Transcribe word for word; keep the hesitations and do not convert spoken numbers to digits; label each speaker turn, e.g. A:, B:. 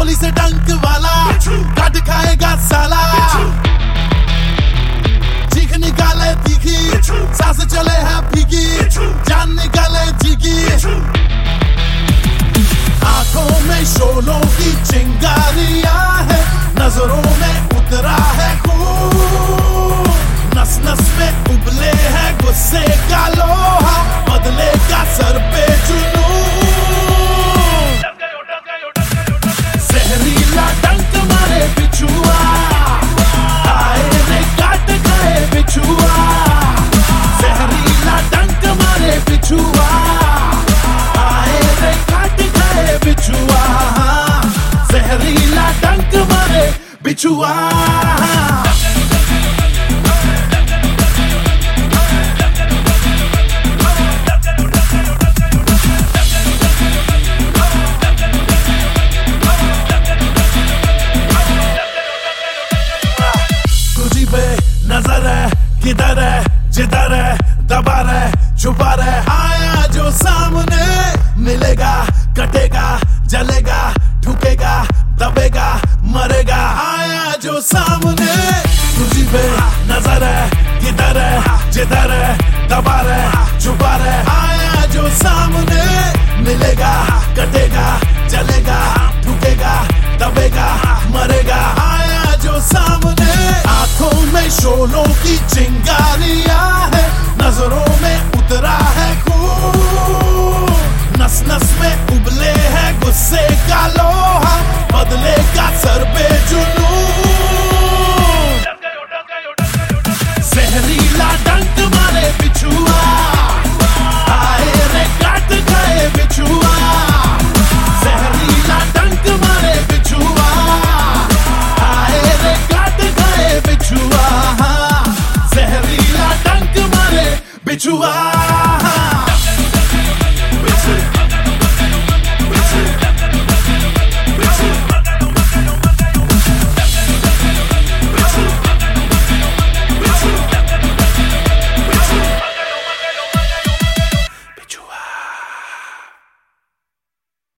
A: गोली से डंक वाला काट खाएगा साला। चीख निकाले तीखी, सांस चले है फीकी, जान निकाले जीकी। आंखों में शोलों की चिंगारियां है, नजरों में उतरा है खून, नस नस में उबले है गुस्से का लोहा, बदले का सर पे जुनून। जहरीला डंक मारे बिछुआ, आए ने काट खाए बिछुआ। जहरीला डंक मारे बिछुआ, आए ने काट खाए बिछुआ। जहरीला डंक मारे बिछुआ। नजर है किधर है, जिधर है दबा रहे छुपा रहे। आया जो सामने मिलेगा, कटेगा जलेगा, ठुकेगा दबेगा मरेगा। आया जो सामने, तुझी पे नजर है किधर है, जिधर है दबा रहे छुपा रहे। आया जो सामने मिलेगा, कटेगा जलेगा, ठुकेगा दबेगा मरेगा। आया जो सामने, आंखों में शोलों की चिंगारियां है, नजरों में उतरा है खून, नस नस में उबले है गुस्से का लोहा, बदले का सर पे जुनून।